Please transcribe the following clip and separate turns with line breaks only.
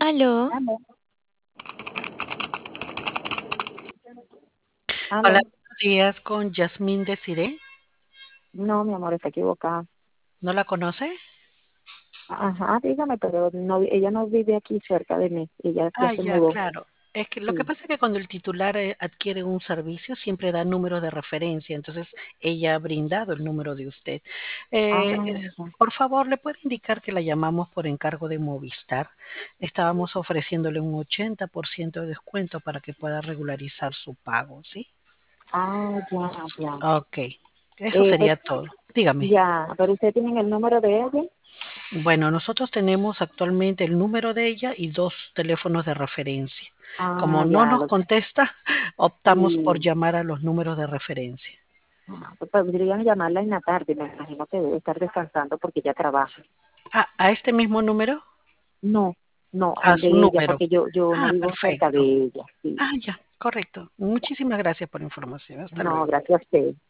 Aló,
Aló,
Hola,
aló.
buenos días con Yasmín Desiré.
No, mi amor, está equivocada.
¿No la conoce?
Ajá, dígame, pero no, ella no vive aquí cerca de mí. Ella ya
Ah,
se
ya,
mudó.
claro. Es que lo que
Sí.
pasa es que cuando el titular adquiere un servicio siempre da números de referencia, entonces ella ha brindado el número de usted.
Ah, ya.
Por favor, ¿le puede indicar que la llamamos por encargo de Movistar? Estábamos ofreciéndole un 80% de descuento para que pueda regularizar su pago, ¿sí?
Ah, ya, ya.
Ok, eso sería todo. Dígame.
Ya, pero usted tiene el número de ella.
Bueno, nosotros tenemos actualmente el número de ella y dos teléfonos de referencia. Como
Ah,
no
ya,
nos contesta, optamos por
sí.
llamar a los números de referencia.
Pues podrían llamarla en la tarde, me imagino que debe estar descansando porque ella trabaja.
Ah, ¿a este mismo número?
No, no,
A
el de
su
ella,
número.
porque yo no
Ah,
vivo cerca de
perfecto.
ella. Sí.
Ah, ya, correcto. Muchísimas gracias por la información. Hasta
No,
luego.
gracias a usted.